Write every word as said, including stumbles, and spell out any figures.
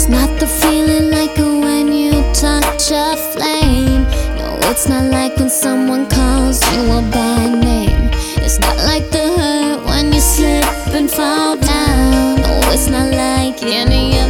It's not the feeling like when you touch a flame. No, it's not like when someone calls you a bad name. It's not like the hurt when you slip and fall down. No, it's not like any